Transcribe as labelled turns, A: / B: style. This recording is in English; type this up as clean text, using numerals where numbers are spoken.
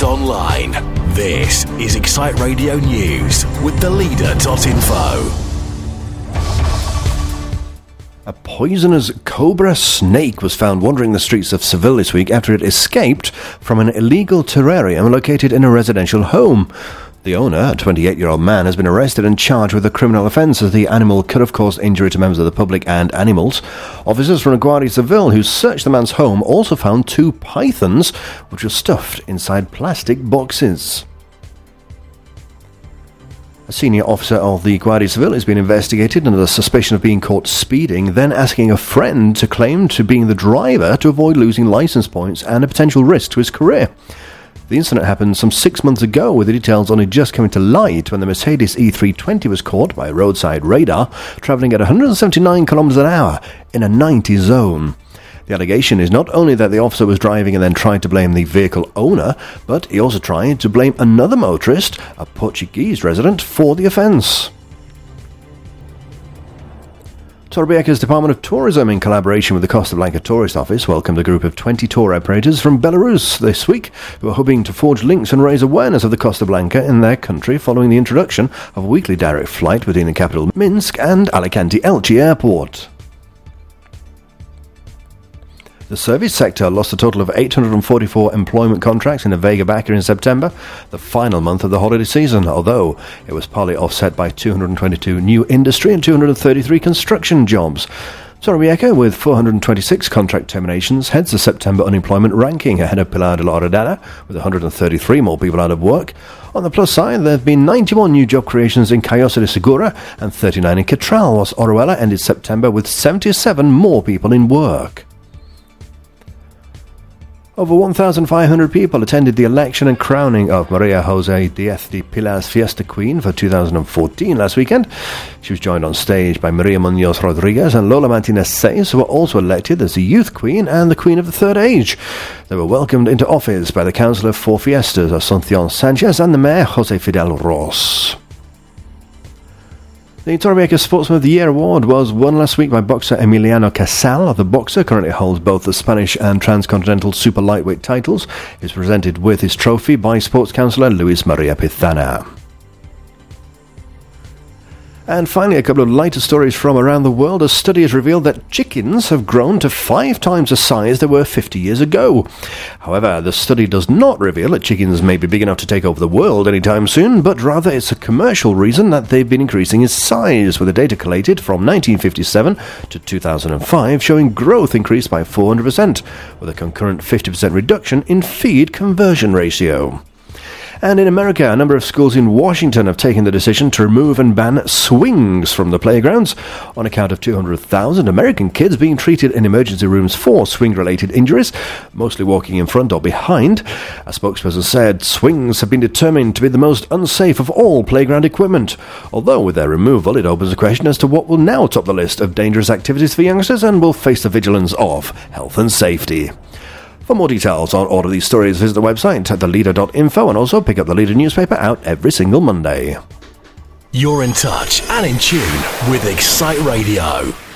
A: online. This is Excite Radio News with theleader.info.
B: A poisonous cobra snake was found wandering the streets of Seville this week after it escaped from an illegal terrarium located in a residential home. The owner, a 28-year-old man, has been arrested and charged with a criminal offence as the animal could have caused injury to members of the public and animals. Officers from Guardia Civil who searched the man's home also found 2 pythons which were stuffed inside plastic boxes. A senior officer of the Guardia Civil has been investigated under the suspicion of being caught speeding, then asking a friend to claim to being the driver to avoid losing licence points and a potential risk to his career. The incident happened some 6 months ago, with the details only just coming to light when the Mercedes E320 was caught by roadside radar, travelling at 179 km an hour in a 90 zone. The allegation is not only that the officer was driving and then tried to blame the vehicle owner, but he also tried to blame another motorist, a Portuguese resident, for the offence. Torrevieja's Department of Tourism, in collaboration with the Costa Blanca Tourist Office, welcomed a group of 20 tour operators from Belarus this week who are hoping to forge links and raise awareness of the Costa Blanca in their country following the introduction of a weekly direct flight between the capital Minsk and Alicante-Elche Airport. The service sector lost a total of 844 employment contracts in the Vega Baca in September, the final month of the holiday season, although it was partly offset by 222 new industry and 233 construction jobs. Torrevieja, with 426 contract terminations, heads the September unemployment ranking ahead of Pilar de la Horadada, with 133 more people out of work. On the plus side, there have been 91 new job creations in Callosa de Segura and 39 in Catral, whilst Orihuela ended September with 77 more people in work. Over 1,500 people attended the election and crowning of Maria Jose Diaz de Pilar's Fiesta Queen for 2014 last weekend. She was joined on stage by Maria Munoz Rodriguez and Lola Martinez Seis, who were also elected as the Youth Queen and the Queen of the Third Age. They were welcomed into office by the Councillor for Fiestas, Asuncion Sanchez, and the Mayor, Jose Fidel Ros. The Torrevieja Sportsman of the Year award was won last week by boxer Emiliano Casal. The boxer currently holds both the Spanish and Transcontinental Super Lightweight titles. He is presented with his trophy by sports counsellor Luis Maria Pizana. And finally, a couple of lighter stories from around the world. A study has revealed that chickens have grown to 5 times the size they were 50 years ago. However, the study does not reveal that chickens may be big enough to take over the world anytime soon, but rather it's a commercial reason that they've been increasing in size, with the data collated from 1957 to 2005 showing growth increased by 400%, with a concurrent 50% reduction in feed conversion ratio. And in America, a number of schools in Washington have taken the decision to remove and ban swings from the playgrounds on account of 200,000 American kids being treated in emergency rooms for swing-related injuries, mostly walking in front or behind. A spokesperson said swings have been determined to be the most unsafe of all playground equipment, although with their removal it opens a question as to what will now top the list of dangerous activities for youngsters and will face the vigilance of health and safety. For more details on all of these stories, visit the website at theleader.info and also pick up the Leader newspaper out every single Monday.
A: You're in touch and in tune with Excite Radio.